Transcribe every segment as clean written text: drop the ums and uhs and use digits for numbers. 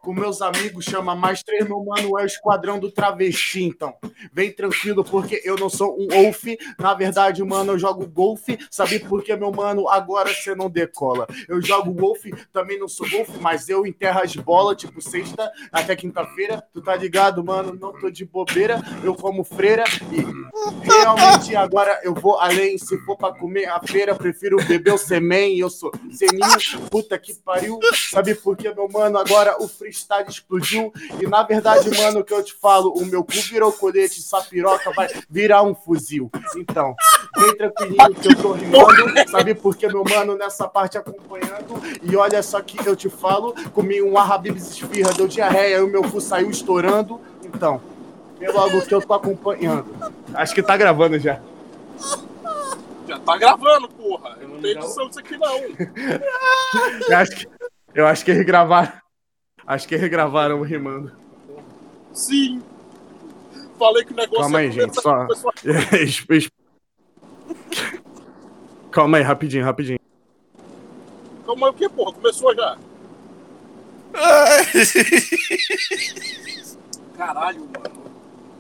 com meus amigos, chama mais três, meu mano, é o esquadrão do travesti, então. Vem tranquilo, porque eu não sou um wolf. Na verdade, mano, eu jogo golfe. Sabe por que, meu mano, agora você não decola? Eu jogo golfe, também não sou golfe, mas eu enterro as bolas, tipo sexta até quinta-feira. Tu tá ligado, mano? Não tô de bobeira, eu como freira e realmente agora eu vou além. Se for pra comer a feira, prefiro beber o semen. Eu sou seninho, puta que pariu. Sabe por que, meu mano, agora o freestyle explodiu? E na verdade, mano, o que eu te falo, o meu cu virou colete, sua piroca vai virar um fuzil. Então, bem tranquilinho que eu tô rimando. Sabe por que, meu mano, nessa parte acompanhando? E olha só que eu te falo, comi um Habib's esfirra, deu diarreia e o meu cu saiu estourando. Então, vê logo que eu tô acompanhando. Acho que tá gravando já. Já tá gravando, porra. Eu não tenho edição disso aqui, não. Eu acho que eles gravaram. Acho que eles gravaram rimando. Sim. Falei que o negócio Calma aí, gente. Só. Calma aí, rapidinho. Calma aí, o que, porra? Começou já. Caralho, mano.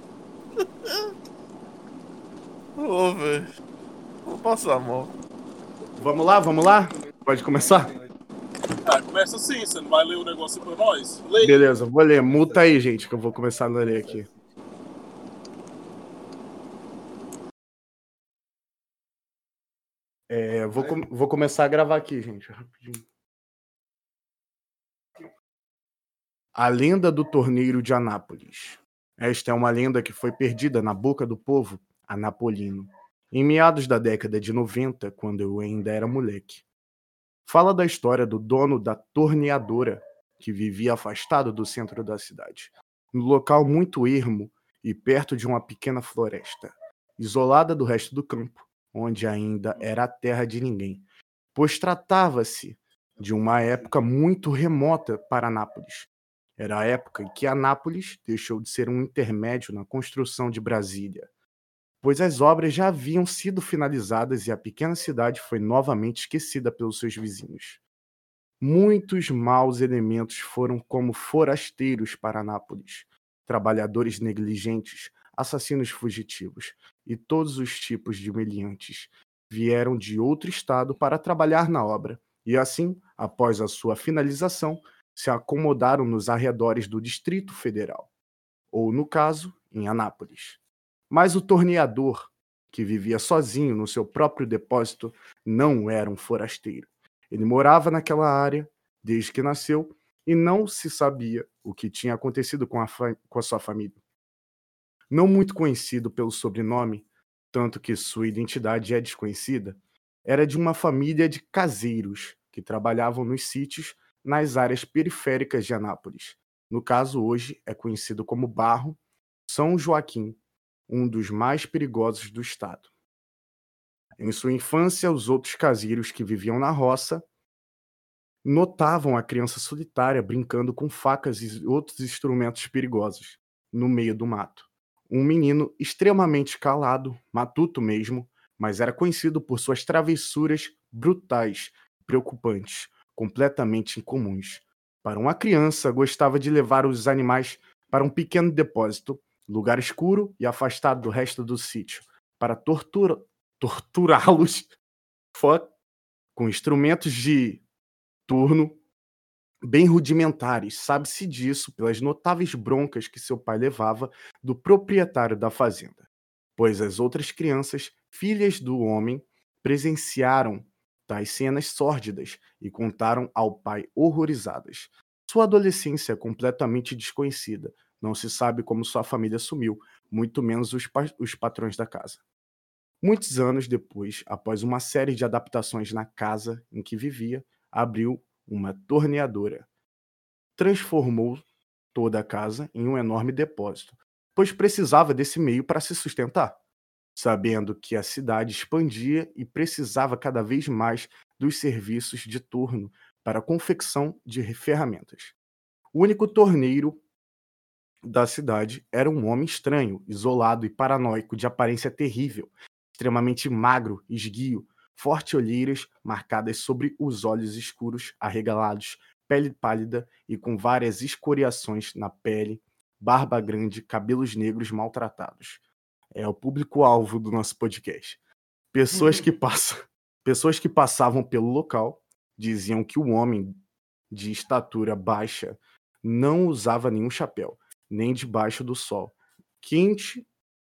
Ô, velho. Vou passar a mão. Vamos lá? Pode começar? Tá, começa assim, você não vai ler o negócio pra nós? Leia. Beleza, vou ler. Multa aí, gente, que eu vou começar a ler aqui. Vou começar a gravar aqui, gente, rapidinho. A lenda do torneiro de Anápolis. Esta é uma lenda que foi perdida na boca do povo anapolino, em meados da década de 90, quando eu ainda era moleque. Fala da história do dono da torneadora, que vivia afastado do centro da cidade, num local muito ermo e perto de uma pequena floresta, isolada do resto do campo, onde ainda era a terra de ninguém, pois tratava-se de uma época muito remota para Anápolis. Era a época em que Anápolis deixou de ser um intermédio na construção de Brasília, pois as obras já haviam sido finalizadas e a pequena cidade foi novamente esquecida pelos seus vizinhos. Muitos maus elementos foram como forasteiros para Anápolis, trabalhadores negligentes, assassinos fugitivos e todos os tipos de meliantes vieram de outro estado para trabalhar na obra e assim, após a sua finalização, se acomodaram nos arredores do Distrito Federal, ou no caso, em Anápolis. Mas o torneador, que vivia sozinho no seu próprio depósito, não era um forasteiro. Ele morava naquela área desde que nasceu e não se sabia o que tinha acontecido com a sua família. Não muito conhecido pelo sobrenome, tanto que sua identidade é desconhecida, era de uma família de caseiros que trabalhavam nos sítios nas áreas periféricas de Anápolis. No caso, hoje é conhecido como Barro São Joaquim, um dos mais perigosos do estado. Em sua infância, os outros caseiros que viviam na roça notavam a criança solitária brincando com facas e outros instrumentos perigosos no meio do mato. Um menino extremamente calado, matuto mesmo, mas era conhecido por suas travessuras brutais, preocupantes, completamente incomuns. Para uma criança, gostava de levar os animais para um pequeno depósito, lugar escuro e afastado do resto do sítio, para torturá-los com instrumentos de turno bem rudimentares. Sabe-se disso pelas notáveis broncas que seu pai levava do proprietário da fazenda, pois as outras crianças, filhas do homem, presenciaram tais cenas sórdidas e contaram ao pai horrorizadas. Sua adolescência é completamente desconhecida. Não se sabe como sua família sumiu, muito menos os patrões da casa. Muitos anos depois, após uma série de adaptações na casa em que vivia, abriu uma torneadora. Transformou toda a casa em um enorme depósito, pois precisava desse meio para se sustentar, sabendo que a cidade expandia e precisava cada vez mais dos serviços de turno para a confecção de ferramentas. O único torneiro da cidade era um homem estranho, isolado e paranoico, de aparência terrível, extremamente magro, esguio, forte olheiras marcadas sobre os olhos escuros, arregalados, pele pálida e com várias escoriações na pele, barba grande, cabelos negros maltratados. É o público-alvo do nosso podcast. Pessoas que passavam pelo local diziam que o homem de estatura baixa não usava nenhum chapéu, nem debaixo do sol quente,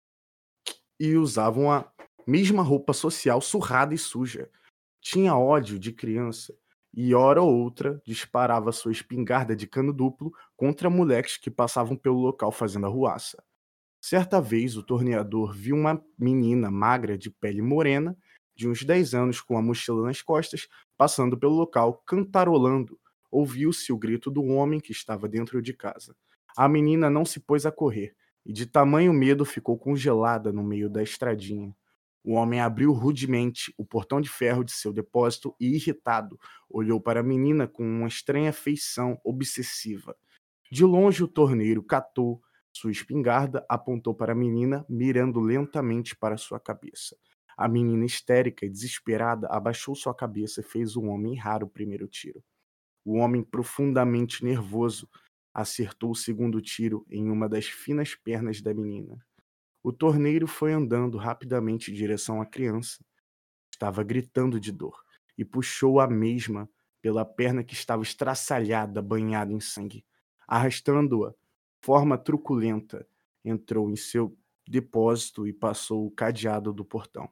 e usavam a mesma roupa social surrada e suja. Tinha ódio de criança e, hora ou outra, disparava sua espingarda de cano duplo contra moleques que passavam pelo local fazendo arruaça. Certa vez, o torneador viu uma menina magra de pele morena, de uns 10 anos, com a mochila nas costas, passando pelo local, cantarolando. Ouviu-se o grito do homem que estava dentro de casa. A menina não se pôs a correr, e de tamanho medo ficou congelada no meio da estradinha. O homem abriu rudemente o portão de ferro de seu depósito e, irritado, olhou para a menina com uma estranha feição obsessiva. De longe, o torneiro catou sua espingarda, apontou para a menina, mirando lentamente para sua cabeça. A menina, histérica e desesperada, abaixou sua cabeça e fez o homem errar o primeiro tiro. O homem, profundamente nervoso, acertou o segundo tiro em uma das finas pernas da menina. O torneiro foi andando rapidamente em direção à criança. Estava gritando de dor e puxou a mesma pela perna que estava estraçalhada, banhada em sangue. Arrastando-a, forma truculenta, entrou em seu depósito e passou o cadeado do portão.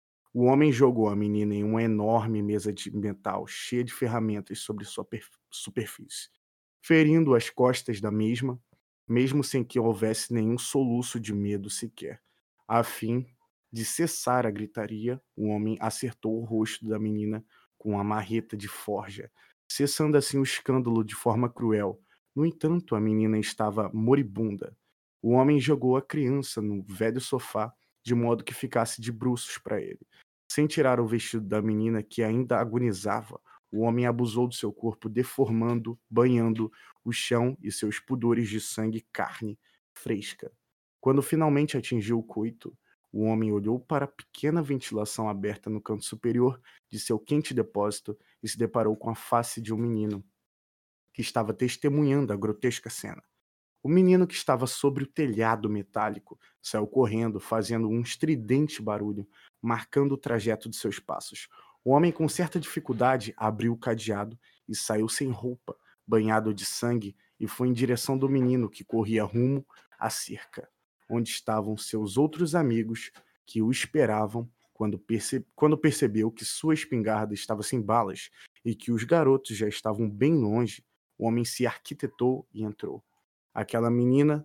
O homem jogou a menina em uma enorme mesa de metal cheia de ferramentas sobre sua superfície, ferindo as costas da mesma, mesmo sem que houvesse nenhum soluço de medo sequer. A fim de cessar a gritaria, o homem acertou o rosto da menina com uma marreta de forja, cessando assim o escândalo de forma cruel. No entanto, a menina estava moribunda. O homem jogou a criança no velho sofá, de modo que ficasse de bruços para ele. Sem tirar o vestido da menina, que ainda agonizava, o homem abusou do seu corpo, deformando, banhando o chão e seus pudores de sangue e carne fresca. Quando finalmente atingiu o coito, o homem olhou para a pequena ventilação aberta no canto superior de seu quente depósito e se deparou com a face de um menino que estava testemunhando a grotesca cena. O menino, que estava sobre o telhado metálico, saiu correndo, fazendo um estridente barulho, marcando o trajeto de seus passos. O homem, com certa dificuldade, abriu o cadeado e saiu sem roupa, banhado de sangue, e foi em direção do menino, que corria rumo à cerca, onde estavam seus outros amigos que o esperavam. Quando percebeu que sua espingarda estava sem balas e que os garotos já estavam bem longe, o homem se arquitetou e entrou. Aquela menina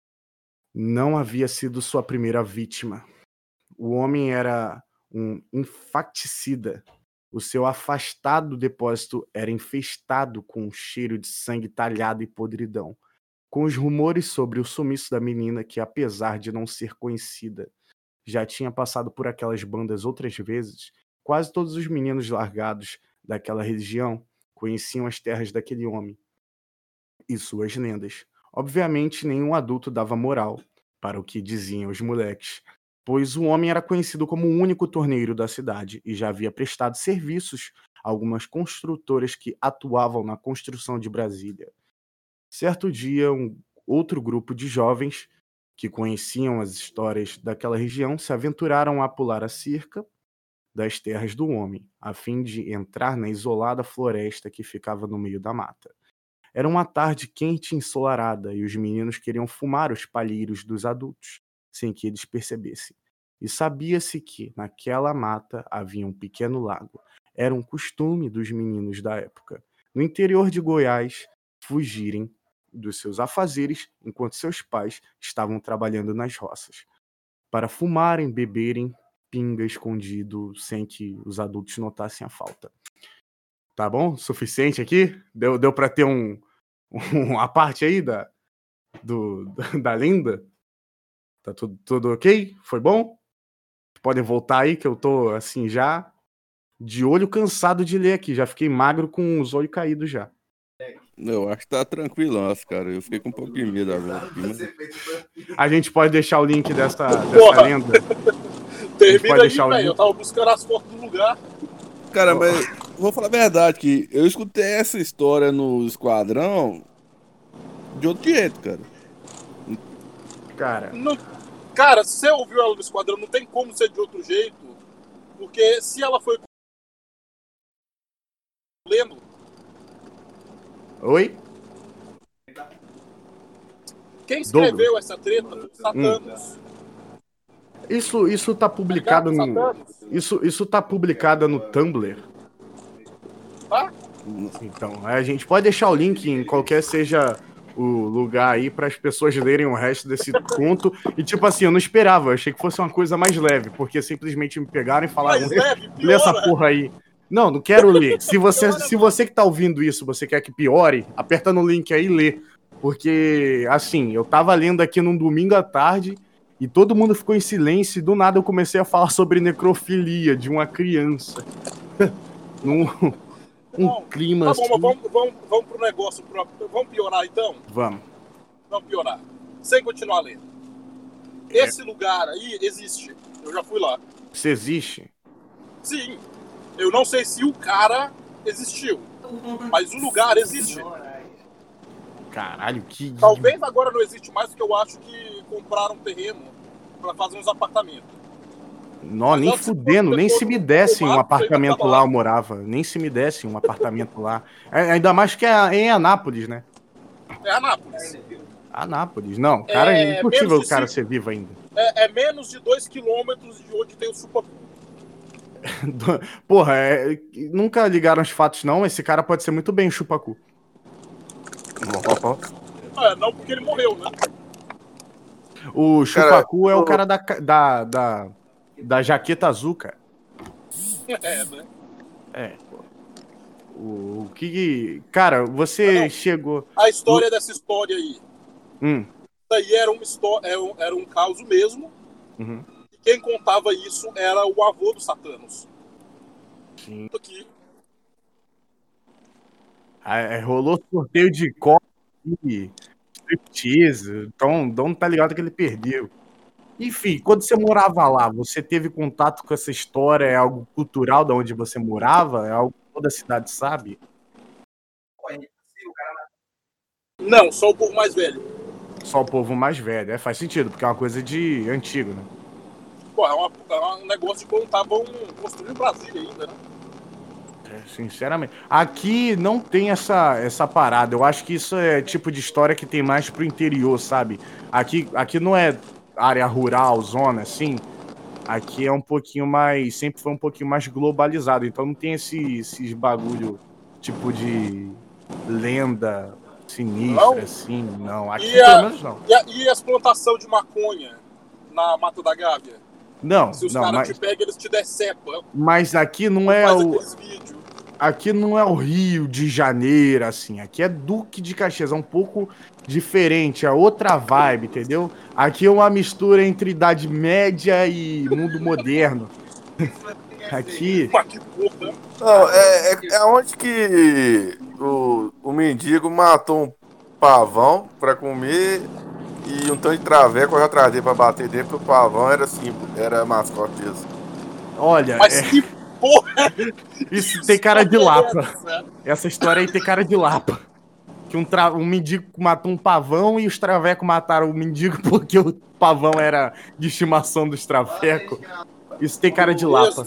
não havia sido sua primeira vítima. O homem era um infaticida. O seu afastado depósito era infestado com um cheiro de sangue talhado e podridão, com os rumores sobre o sumiço da menina, que, apesar de não ser conhecida, já tinha passado por aquelas bandas outras vezes. Quase todos os meninos largados daquela região conheciam as terras daquele homem e suas lendas. Obviamente, nenhum adulto dava moral para o que diziam os moleques, pois o homem era conhecido como o único torneiro da cidade e já havia prestado serviços a algumas construtoras que atuavam na construção de Brasília. Certo dia, outro grupo de jovens que conheciam as histórias daquela região se aventuraram a pular a cerca das terras do homem, a fim de entrar na isolada floresta que ficava no meio da mata. Era uma tarde quente e ensolarada, e os meninos queriam fumar os palheiros dos adultos, sem que eles percebessem. E sabia-se que, naquela mata, havia um pequeno lago. Era um costume dos meninos da época, no interior de Goiás, fugirem dos seus afazeres enquanto seus pais estavam trabalhando nas roças, para fumarem, beberem pinga escondido, sem que os adultos notassem a falta. Tá bom? Suficiente aqui? Deu para ter a parte aí da lenda? Tá tudo ok? Foi bom? Podem voltar aí, que eu tô assim já de olho cansado de ler aqui. Já fiquei magro com os olhos caídos já. Eu acho que tá tranquilo, cara. Eu fiquei com um pouco de medo agora. A gente pode deixar o link dessa lenda? Termina aí, velho. Eu tava buscando as fotos do lugar. Cara, mas vou falar a verdade, que eu escutei essa história no Esquadrão de outro jeito, cara. Cara, Não, cara, se você ouviu ela no Esquadrão, não tem como ser de outro jeito. Porque se ela foi lendo, oi? quem Douglas. escreveu essa treta foi o Satanos. Isso tá publicado Ligado, no. Satanos? Isso tá publicado no Tumblr. Tá? Então, a gente pode deixar o link em qualquer seja o lugar aí para as pessoas lerem o resto desse conto. E tipo assim, eu não esperava, eu achei que fosse uma coisa mais leve, porque simplesmente me pegaram e falaram: Mais leve, lê essa piora. porra aí. Não, não quero ler. Se você que tá ouvindo isso, você quer que piore, aperta no link aí e lê. Porque, assim, eu tava lendo aqui num domingo à tarde e todo mundo ficou em silêncio e do nada eu comecei a falar sobre necrofilia de uma criança. Num Não, clima tá bom, assim. mas vamos pro negócio. Vamos piorar então? Vamos. Vamos piorar. Sem continuar lendo. Esse lugar aí existe. Eu já fui lá. Isso existe? Sim. Eu não sei se o cara existiu. Mas o lugar existe. Caralho, que. Talvez agora não existe mais, porque eu acho que compraram um terreno pra fazer uns apartamentos. Não, nem fudendo, nem se me desse um apartamento lá eu morava. Nem se me desse um apartamento lá. Ainda mais que é em Anápolis, né? É Anápolis. Anápolis. Não, cara, é impossível o cara ser vivo ainda. É menos de 2 quilômetros de onde tem o Chupacu. Porra, nunca ligaram os fatos, não. Esse cara pode ser muito bem o Chupacu. Não, porque ele morreu, né? O Chupacu é o cara da jaqueta azul, cara. É, né? Pô. O que. Cara, você chegou. A história dessa história aí. Isso aí era um caso mesmo. Uhum. E quem contava isso era o avô do Satanos. Sim. Aqui. Rolou sorteio de copo e striptease. Então, não tá ligado que ele perdeu. Enfim, quando você morava lá, você teve contato com essa história? É algo cultural de onde você morava? É algo que toda a cidade sabe? Não, só o povo mais velho. Só o povo mais velho. Faz sentido, porque é uma coisa de antigo, né? Pô, é um negócio de quando estavam construindo Brasília ainda, né? Sinceramente. Aqui não tem essa parada. Eu acho que isso é tipo de história que tem mais pro interior, sabe? Aqui não é área rural, zona, assim. Aqui é um pouquinho mais. Sempre foi um pouquinho mais globalizado. Então não tem esses bagulho tipo de lenda sinistra, Não? assim, não. Aqui pelo menos não. E as plantações de maconha na Mata da Gávea? Não, Se os não, caras te pegam, eles te decepam. Mas aqui não é Faz o. aqueles vídeos. Aqui não é o Rio de Janeiro, assim. Aqui é Duque de Caxias. É um pouco diferente. É outra vibe, entendeu? Aqui é uma mistura entre Idade Média e mundo moderno. Aqui. Não, é onde que o mendigo matou um pavão pra comer e um tanto de traveco correu atrás dele pra bater dele, porque o pavão era símbolo, era mascote deles. Olha, Mas que porra! Isso tem cara de lapa. Essa história aí tem cara de lapa. Que um mendigo matou um pavão e os travecos mataram o mendigo porque o pavão era de estimação dos travecos. Isso tem cara de lapa.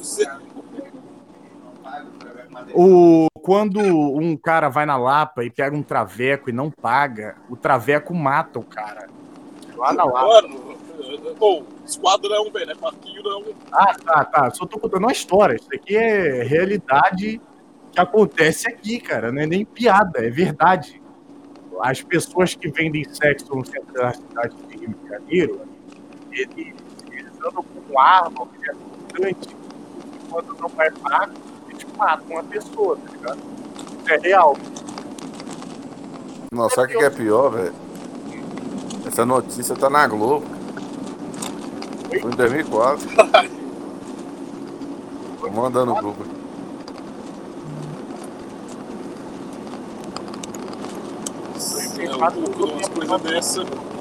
Quando um cara vai na Lapa e pega um traveco e não paga, o traveco mata o cara. Lá na Lapa. Mano, Esquadrão, velho, é Marquinho não. Tá. Só tô contando uma história. Isso aqui é realidade que acontece aqui, cara. Não é nem piada, é verdade. As pessoas que vendem sexo no centro da cidade de Rio de Janeiro, eles andam com arma, objeto gigante, e quando não vai pago, eles matam a pessoa, tá ligado? Isso é real. Não, sabe o que é pior, velho? Essa notícia tá na Globo. Foi em 2004. Tô mandando o grupo. Umas coisas dessas.